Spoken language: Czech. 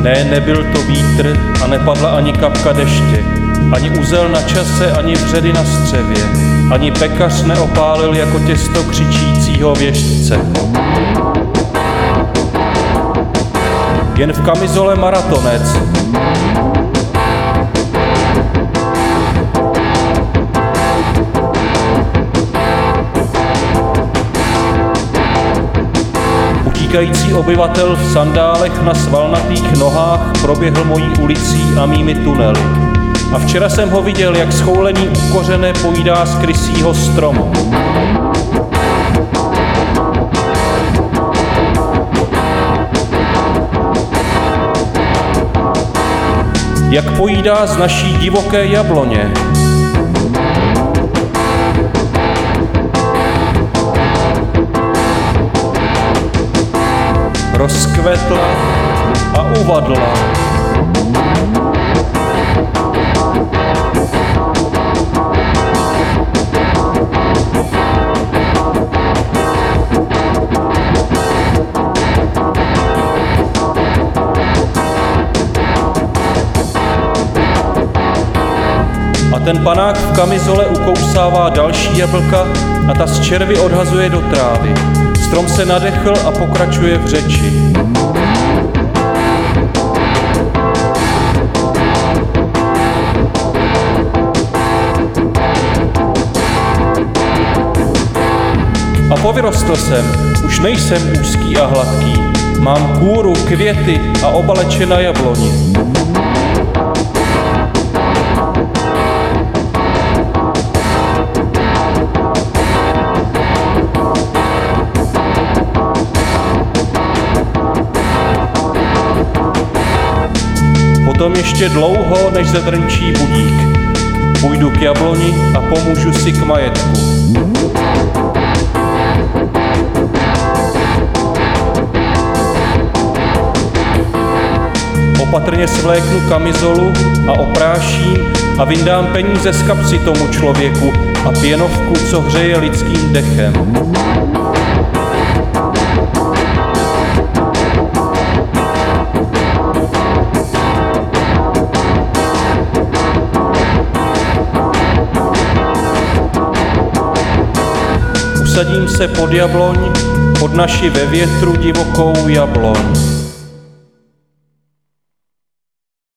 Ne, nebyl to vítr a nepadla ani kapka deště, ani uzel na čase, ani vředy na střevě, ani pekař neopálil jako těsto křičícího věštce. Jen v kamizole maratonec. Utíkající obyvatel v sandálech na svalnatých nohách proběhl mojí ulicí a mými tunely. A včera jsem ho viděl, jak schoulený u kořene pojídá z krysího stromu. Jak pojídá z naší divoké jabloně. Rozkvetla a uvadla. A ten panák v kamizole ukousává další jablka a ta z červy odhazuje do trávy. Strom se nadechl a pokračuje v řeči. A povyrostl jsem, už nejsem úzký a hladký. Mám kůru, květy a obaleče na jabloni. Potom ještě dlouho, než zadrnčí budík. Půjdu k jabloni a pomůžu si k majetku. Opatrně svléknu kamizolu a opráším a vyndám peníze z kapsy tomu člověku a pěnovku, co hřeje lidským dechem. Usadím se pod jabloň, pod naši ve větru divokou jabloň.